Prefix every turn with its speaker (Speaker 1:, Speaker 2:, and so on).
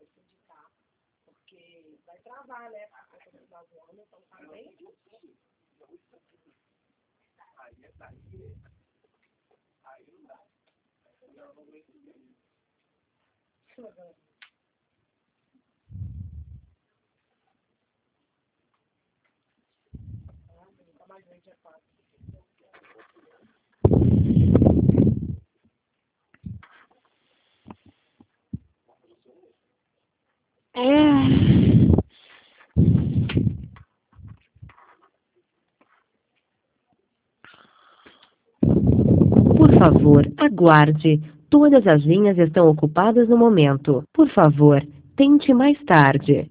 Speaker 1: vai sindicar, porque vai travar, né? Por conta do final do ano, então tá bem difícil. Nunca mais vende a 4.
Speaker 2: Por favor, aguarde. Todas as linhas estão ocupadas no momento. Por favor, tente mais tarde.